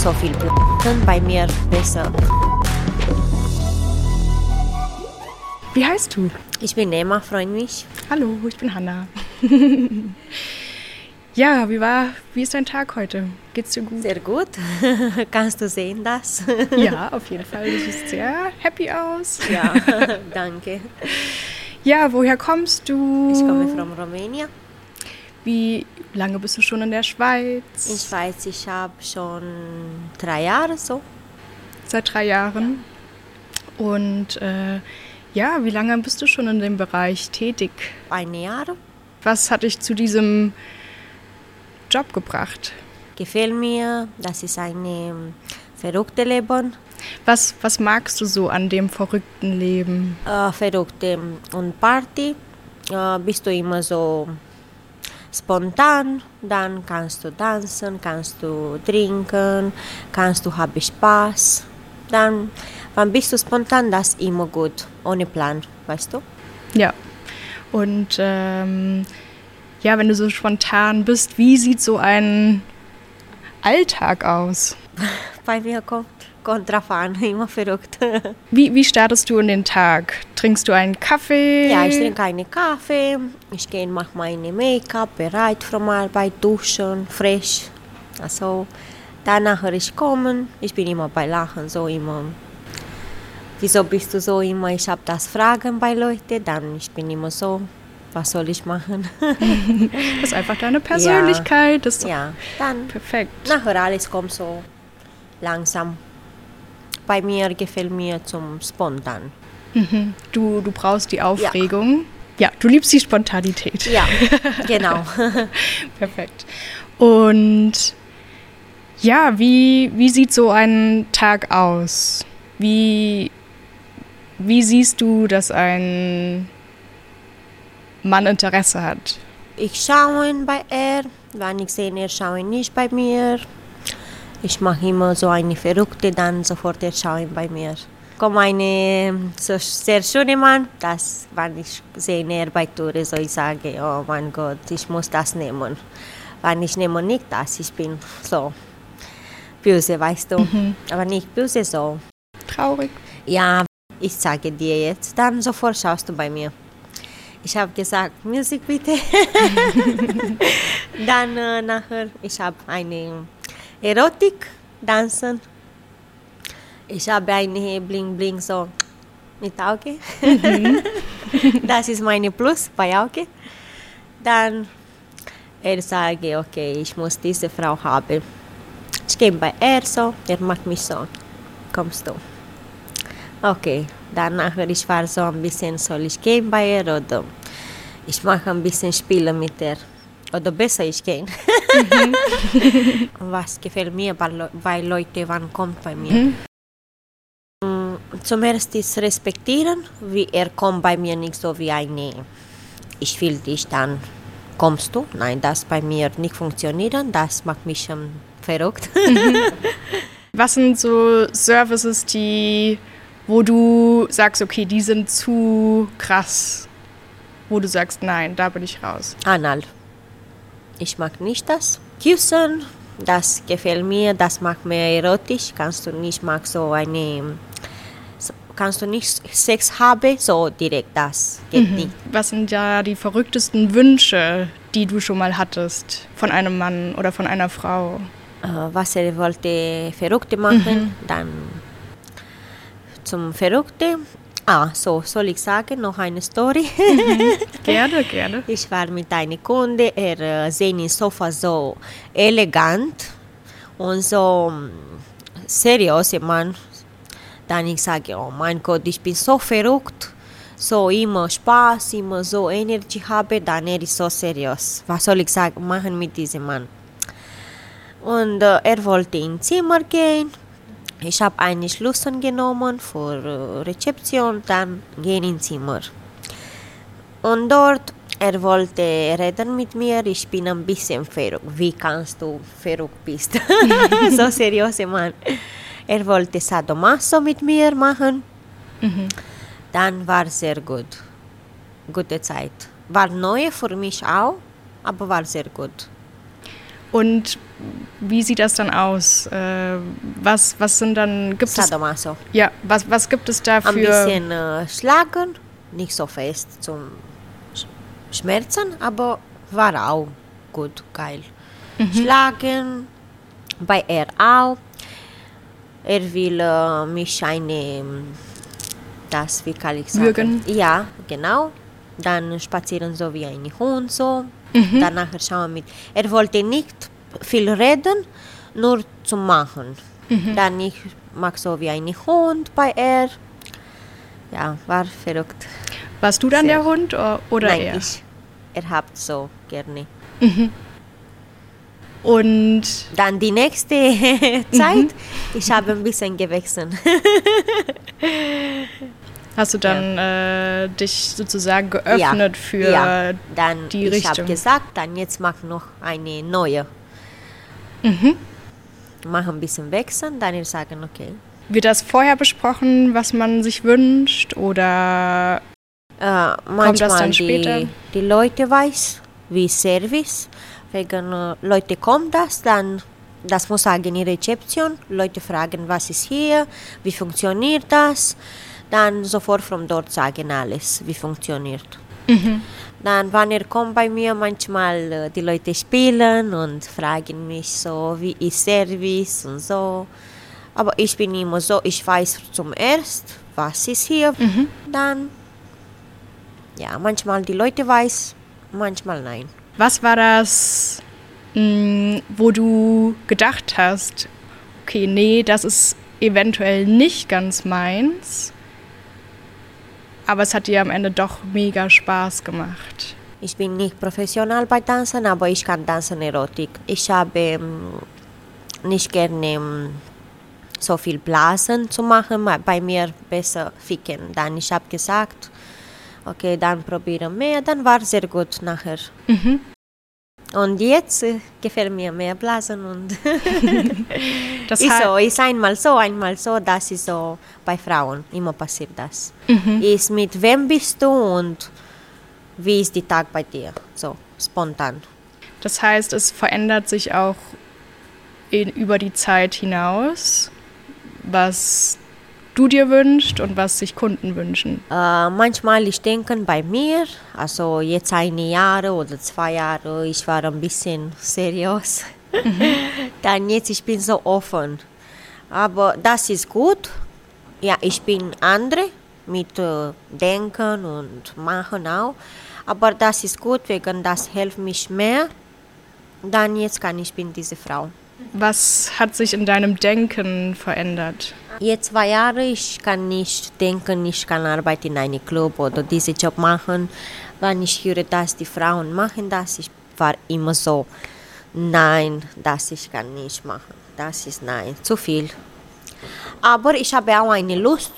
so viel bei mir besser. Wie heißt du? Ich bin Emma, freue mich. Hallo, ich bin Hanna. Ja, wie ist dein Tag heute? Geht's dir gut? Sehr gut. Kannst du sehen das? Ja, auf jeden Fall. Du siehst sehr happy aus. Ja, danke. Ja, woher kommst du? Ich komme von Rumänien. Wie lange bist du schon in der Schweiz? Ich weiß, ich habe schon 3 Jahre so. Seit 3 Jahren. Und ja, wie lange bist du schon in dem Bereich tätig? 1 Jahr. Was hat dich zu diesem Job gebracht? Gefällt mir, das ist ein verrücktes Leben. Was magst du so an dem verrückten Leben? Verrückte und Party. Bist du immer so spontan, dann kannst du tanzen, kannst du trinken, haben Spaß. Dann, wann bist du spontan, das ist immer gut, ohne Plan, weißt du? Ja, und ja, wenn du so spontan bist, wie sieht so ein Alltag aus? Bei mir kommt drauf an, immer verrückt. Wie startest du in den Tag? Trinkst du einen Kaffee? Ja, ich trinke einen Kaffee, ich gehe, mache meine Make-up, bereit von Arbeit, duschen, frisch. Also, danach ich komme, ich bin immer bei Lachen, so immer. Wieso bist du so immer? Ich habe das Fragen bei Leuten, dann ich bin immer so, was soll ich machen? Das ist einfach deine Persönlichkeit, das ist doch dann perfekt. Nachher alles kommt so langsam. Bei mir gefällt mir zum Spontan. Mhm. Du brauchst die Aufregung. Ja, du liebst die Spontanität. Ja, genau. Perfekt. Und ja, wie sieht so ein Tag aus? Wie siehst du, dass ein Mann Interesse hat? Ich schaue bei wenn ich sehe, er schaue nicht bei mir. Ich mache immer so eine Verrückte, dann sofort er schaue bei mir. Kommt ein so sehr schöner Mann, das, wenn ich sehe, er bei Tour, so ich sage, oh mein Gott, ich muss das nehmen. Wenn ich nehme nicht das, ich bin so böse, weißt du. Aber nicht böse so. Traurig. Ja, ich sage dir jetzt, dann sofort schaust du bei mir. Ich habe gesagt, Musik bitte. Dann nachher, ich habe eine Erotik, Tanzen. Ich habe eine Bling Bling so mit Auge. Das ist meine Plus bei Auge. Dann sage okay, ich muss diese Frau haben. Ich gehe bei so, macht mich so. Kommst du? Okay, danach ich war so ein bisschen, soll ich gehen bei oder ich mache ein bisschen Spiele mit oder besser ich gehen. Was gefällt mir bei Leuten, wann kommt bei mir? Zum ersten ist respektieren, wie kommt bei mir nicht so wie eine, ich will dich, dann kommst du. Nein, das bei mir nicht funktionieren, das macht mich schon verrückt. Was sind so Services, wo du sagst, okay, die sind zu krass, wo du sagst, nein, da bin ich raus? Anal. Ich mag nicht das. Küssen, das gefällt mir, das macht mir erotisch. Kannst du nicht Sex haben, so direkt, das geht nicht. Was sind ja die verrücktesten Wünsche, die du schon mal hattest von einem Mann oder von einer Frau? Was wollte Verrückte machen, dann zum Verrückte. So soll ich sagen, noch eine Story? Gerne. Ich war mit einem Kunde, sah ihn Sofa so elegant und so seriös Mann. Dann ich sage, oh mein Gott, ich bin so verrückt, so immer Spaß, immer so Energie habe, dann ist so seriös. Was soll ich sagen, machen mit diesem Mann? Und wollte ins Zimmer gehen. Ich habe einen Schlüssel genommen für Rezeption, dann gehen ins Zimmer. Und dort, wollte reden mit mir, ich bin ein bisschen verrückt. Wie kannst du verrückt bist? So seriös Mann. Wollte Sadomaso mit mir machen. Dann war sehr gut. Gute Zeit. War neu für mich auch, aber war sehr gut. Und wie sieht das dann aus? Was sind dann, gibt es, Sadomaso. ja, was gibt es da Ein für, bisschen schlagen, nicht so fest zum Schmerzen, aber war auch gut, geil. Schlagen, bei er auch. Er will mich wie kann ich sagen? Würgen? Ja, genau. Dann spazieren so wie ein Hund so. Danach schauen wir mit. Er wollte nicht viel reden, nur zum Machen. Dann ich mag so wie ein Hund bei er. Ja, war verrückt. warst du dann Sehr. der Hund oder Nein, er? ich. Er habt so gerne. Und Dann die nächste Zeit, ich habe ein bisschen gewechselt. hast du dann dich sozusagen geöffnet für ja. Dann die ich habe Richtung? gesagt, dann jetzt mach noch eine neue. Mach ein bisschen wechseln, dann ich sagen, okay. Wird das vorher besprochen, was man sich wünscht oder Manchmal dann später? die Leute weiß, wie Service, wegen Leute kommen dann das muss sagen in Rezeption, Leute fragen, was ist hier, wie funktioniert das, dann sofort von dort sagen alles, wie funktioniert. Dann, wenn er kommt bei mir, manchmal die Leute spielen und fragen mich so, wie ist Service und so. Aber ich bin immer so, ich weiß zum erst, was ist hier. Dann, ja, manchmal die Leute weiß, manchmal nein. Was war das, wo du gedacht hast, okay, nee, das ist eventuell nicht ganz meins, aber es hat dir am Ende doch mega Spaß gemacht? Ich bin nicht professionell bei Tanzen, aber ich kann tanzen Erotik. Ich habe nicht gerne so viel Blasen zu machen, bei mir besser ficken. Dann ich habe gesagt, okay, dann probieren mehr, dann war es sehr gut nachher. Und jetzt gefällt mir mehr Blasen und Das ist heißt, so, ist einmal so, das ist so bei Frauen, immer passiert das. Ist mit wem bist du und wie ist der Tag bei dir, so spontan. das heißt, es verändert sich auch über die Zeit hinaus, was du dir wünschst und was sich Kunden wünschen. Manchmal ich denke bei mir, also jetzt 1 Jahr oder 2 Jahre, ich war ein bisschen seriös. Dann jetzt ich bin so offen. Aber das ist gut. Ja, ich bin andere mit Denken und Machen auch. Aber das ist gut, wegen das hilft mich mehr. Dann jetzt kann ich bin diese Frau. Was hat sich in deinem Denken verändert? Jetzt 2 Jahre, ich kann nicht denken, ich kann arbeiten in einem Club oder diesen Job machen. Wenn ich höre, dass die Frauen machen das, ich war immer so, nein, das ich kann nicht machen. Das ist nein, zu viel. Aber ich habe auch eine Lust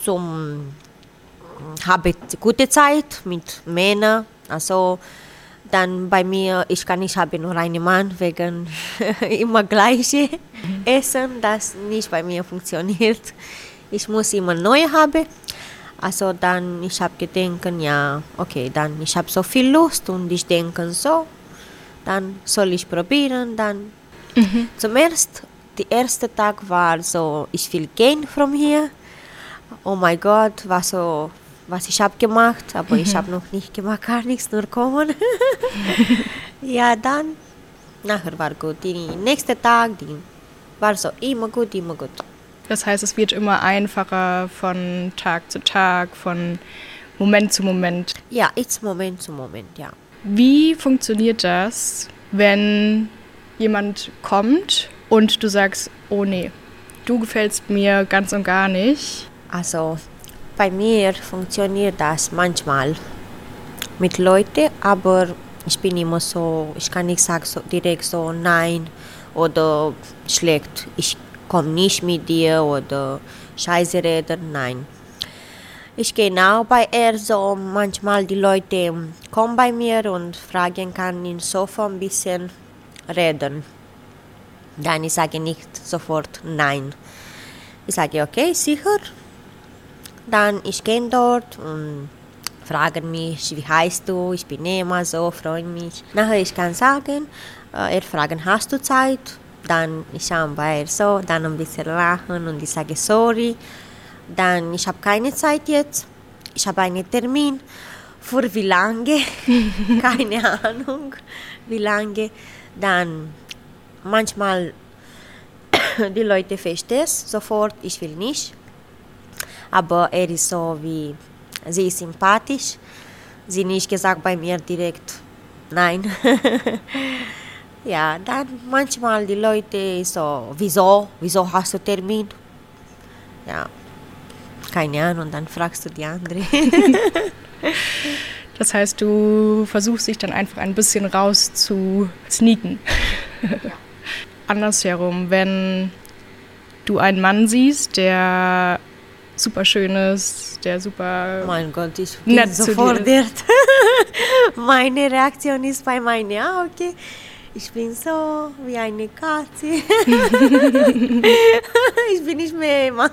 habe gute Zeit mit Männern. Also dann bei mir, ich habe nur einen Mann wegen immer gleiche Essen, das nicht bei mir funktioniert. Ich muss immer neu haben. Also dann, ich habe gedacht, ja, okay, dann ich habe so viel Lust und ich denke so, dann soll ich probieren. Dann zum ersten, der erste Tag war so, ich will gehen von hier. Oh mein Gott, war so, was ich habe gemacht, aber ich habe noch nicht gemacht, gar nichts, nur kommen. Ja, dann, nachher war gut. Der nächste Tag, war so immer gut, immer gut. Das heißt, es wird immer einfacher von Tag zu Tag, von Moment zu Moment. Ja, jetzt Moment zu Moment, ja. Wie funktioniert das, wenn jemand kommt und du sagst, oh nee, du gefällst mir ganz und gar nicht? Also, bei mir funktioniert das manchmal mit Leuten, aber ich bin immer so, ich kann nicht sagen so direkt so nein oder schlecht, ich komme nicht mit dir oder Scheiße reden, nein. Ich gehe auch bei er so, manchmal die Leute kommen bei mir und fragen, kann ich Sofa ein bisschen reden. Dann ich sage nicht sofort nein. Ich sage, okay, sicher. Dann ich gehe dort und fragen mich, wie heißt du? Ich bin Emma, so, freue mich. Nachher ich kann sagen, er fragen, hast du Zeit? Dann ich schaue bei so, dann ein bisschen lachen und ich sage sorry. Dann ich habe keine Zeit jetzt. Ich habe einen Termin. Für wie lange? Keine Ahnung, wie lange. Dann manchmal die Leute verstehen es sofort, ich will nicht. Aber er ist so wie, sie ist sympathisch. Sie nicht gesagt bei mir direkt nein. Ja, dann manchmal die Leute so, wieso hast du Termin? Ja, keine Ahnung, dann fragst du die andere. Das heißt, du versuchst dich dann einfach ein bisschen raus zu sneaken. Andersherum, wenn du einen Mann siehst, der super schön ist, der super Mein Gott, ich bin nett so zu dir fordert. Meine Reaktion ist bei meinen Augen, ich bin so wie eine Katze. Ich bin nicht mehr immer.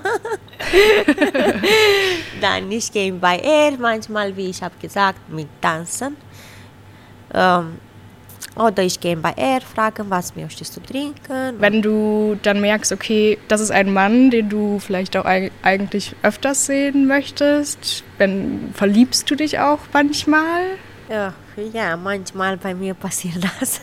Dann ich gehe bei er, manchmal, wie ich habe gesagt, mit Tanzen. Oder ich gehe bei er, fragen, was möchtest du trinken? Wenn du dann merkst, okay, das ist ein Mann, den du vielleicht auch eigentlich öfters sehen möchtest, verliebst du dich auch manchmal? Ja, manchmal bei mir passiert das.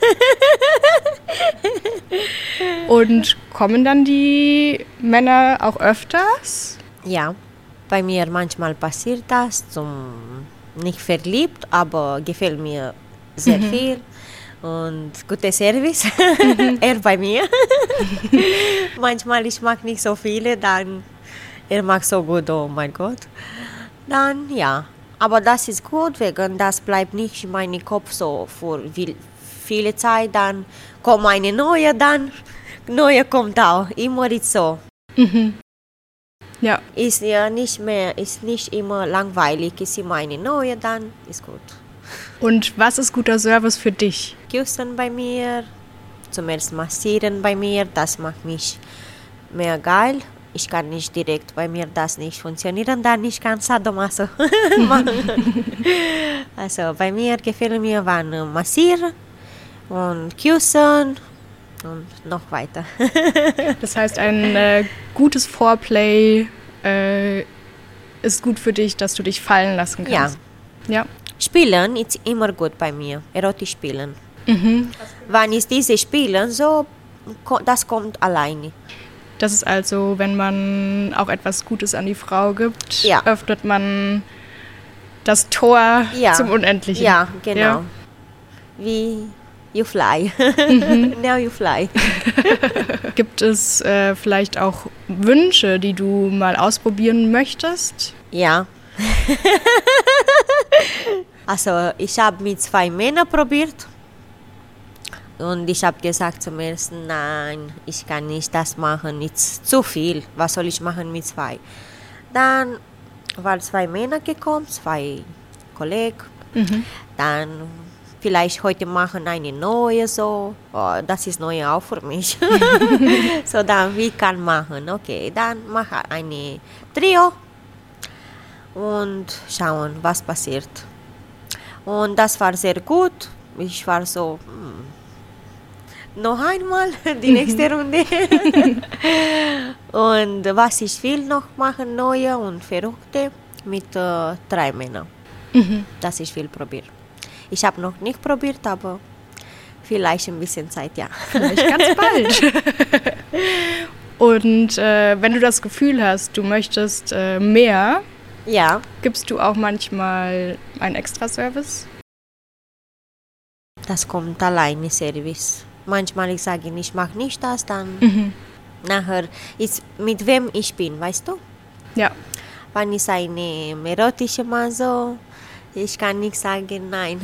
Und kommen dann die Männer auch öfters? Ja, bei mir manchmal passiert das, nicht verliebt, aber gefällt mir sehr viel. Und guter Service, er bei mir. Manchmal ich mag nicht so viele, dann er mag so gut, oh mein Gott. Dann ja, aber das ist gut, wegen das bleibt nicht in meinem Kopf so für viele Zeit, dann kommt eine neue, dann neue kommt auch, immer ist so. Ja. Ist ja nicht mehr, ist nicht immer langweilig, ist immer eine neue, dann ist gut. Und was ist guter Service für dich? Küssen bei mir, zum ersten massieren bei mir, das macht mich mehr geil. Ich kann nicht direkt bei mir das nicht funktionieren, dann ich kann Sadomaso machen. Also bei mir gefällt mir, wann massieren und küssen und noch weiter. Das heißt, ein gutes Foreplay ist gut für dich, dass du dich fallen lassen kannst. Ja. Spielen ist immer gut bei mir, erotisch spielen. Wenn ich diese spielen, so, das kommt alleine. Das ist also, wenn man auch etwas Gutes an die Frau gibt, öffnet man das Tor zum Unendlichen. Ja, genau. Ja. Wie you fly. Now you fly. Gibt es vielleicht auch Wünsche, die du mal ausprobieren möchtest? Ja. Also ich habe mit 2 Männern probiert und ich habe gesagt zum ersten, nein, ich kann nicht das machen, ist zu viel, was soll ich machen mit 2? Dann waren 2 Männer gekommen, 2 Kollegen, dann vielleicht heute machen eine neue so, das ist neu auch für mich. So dann, wie kann machen, okay, dann mache eine Trio und schauen, was passiert. Und das war sehr gut. Ich war so, noch einmal die nächste Runde. Und was ich will noch machen, neue und verrückte mit 3 Männern. Das ich will probieren. Ich habe noch nicht probiert, aber vielleicht ein bisschen Zeit, ja. Vielleicht ganz bald. Und wenn du das Gefühl hast, du möchtest mehr, gibst du auch manchmal einen Extraservice? Das kommt alleine Service. Manchmal ich sage, ich mache nicht das, dann nachher ist mit wem ich bin, weißt du? Ja. Wenn ich eine erotische Mann so, ich kann nicht sagen nein.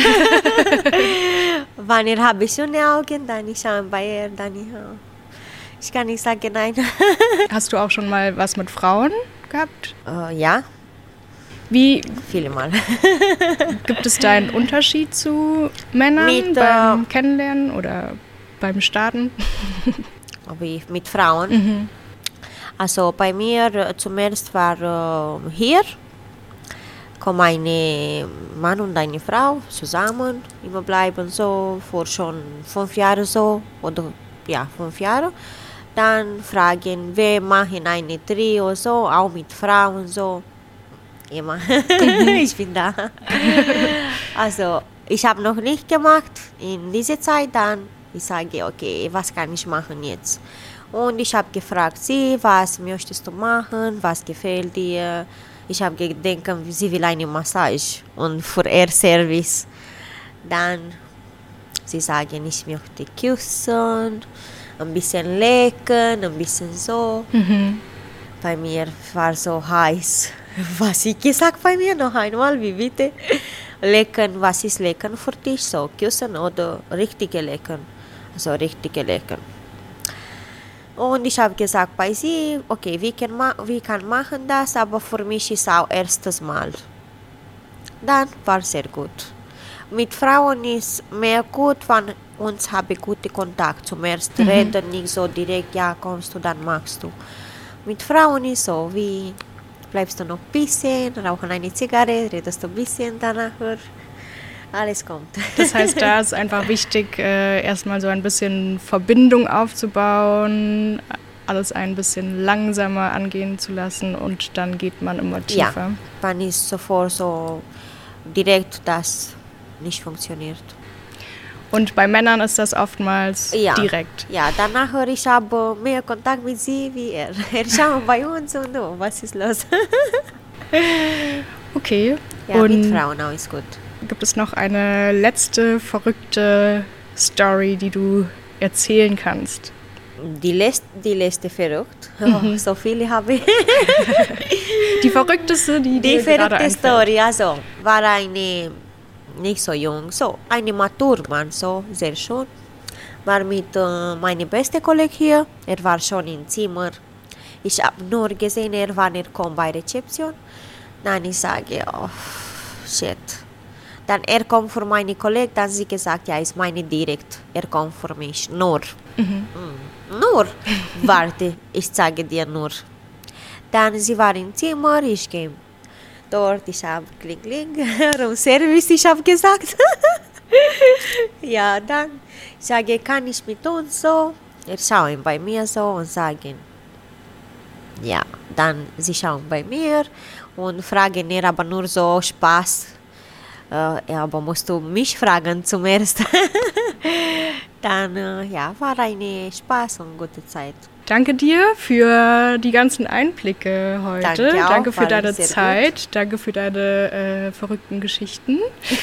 Wenn habe schöne Augen, dann ich schaue bei ihr, dann ich kann nicht sagen nein. Hast du auch schon mal was mit Frauen gehabt? Ja. Wie? Viele Mal. Gibt es da einen Unterschied zu Männern beim Kennenlernen oder beim Starten? Wie mit Frauen? Also bei mir zuerst war hier kommen eine Mann und eine Frau zusammen, immer bleiben so, vor schon 5 Jahren so, oder ja, 5 Jahre. Dann fragen, wir machen eine Trio so, auch mit Frauen so. Immer. Ich bin da. Also, ich habe noch nicht gemacht in dieser Zeit. Dann ich sage, okay, was kann ich machen jetzt? Und ich habe gefragt sie, was möchtest du machen? Was gefällt dir? Ich habe gedacht, sie will eine Massage und für Air Service. Dann sie sagen, ich möchte küssen, ein bisschen lecken, ein bisschen so. Bei mir war so heiß. Was ich gesagt bei mir noch einmal, wie bitte? Lecken, was ist Lecken für dich? So, küssen oder richtige Lecken? Also richtige Lecken. Und ich habe gesagt bei sie, okay, wir können machen das, aber für mich ist auch erstes Mal. Dann war sehr gut. Mit Frauen ist mehr gut, wenn uns habe guten Kontakt. Zum ersten reden nicht so direkt, ja, kommst du, dann machst du. Mit Frauen ist so, wie bleibst du noch ein bisschen, rauchen eine Zigarette, redest du ein bisschen danach, alles kommt. Das heißt, da ist einfach wichtig, erstmal so ein bisschen Verbindung aufzubauen, alles ein bisschen langsamer angehen zu lassen und dann geht man immer tiefer. Ja, wenn ist sofort so direkt, das nicht funktioniert. Und bei Männern ist das oftmals direkt. Ja, danach ich habe mehr Kontakt mit sie wie er. Er schaut bei uns und oh, was ist los? Okay. Ja, und mit Frauen auch ist gut. Gibt es noch eine letzte verrückte Story, die du erzählen kannst? Die letzte verrückt. Oh, so viele habe ich. Die verrückteste, die verrückte Story, also war eine nicht so jung, so eine Maturmann, so sehr schön. War mit meinem besten Kollegen hier, er war schon im Zimmer. Ich habe nur gesehen, er kommt bei Rezeption. Dann ich sage, oh, shit. Dann er kommt für meine Kollegen, dann sie gesagt, ja, ist meine direkt, er kommt für mich, nur. Nur, warte, ich sage dir nur. Dann sie war im Zimmer, ich gehe dort, ich habe kling, Room Service, ich habe gesagt. Ja, dann sage, kann ich mit uns so? Er schauen bei mir so und sagen, ja, dann sie schauen bei mir und fragen er aber nur so Spaß. Ja, aber musst du mich fragen zum ersten. Dann, ja, war eine Spaß und gute Zeit. Danke dir für die ganzen Einblicke heute. Danke für deine Zeit. Gut. Danke für deine verrückten Geschichten.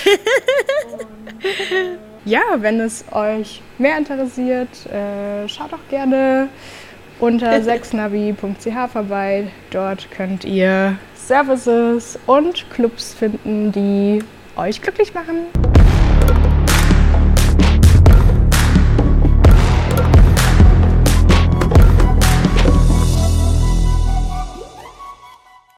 Ja, wenn es euch mehr interessiert, schaut doch gerne unter sexnavi.ch vorbei. Dort könnt ihr Services und Clubs finden, die euch glücklich machen.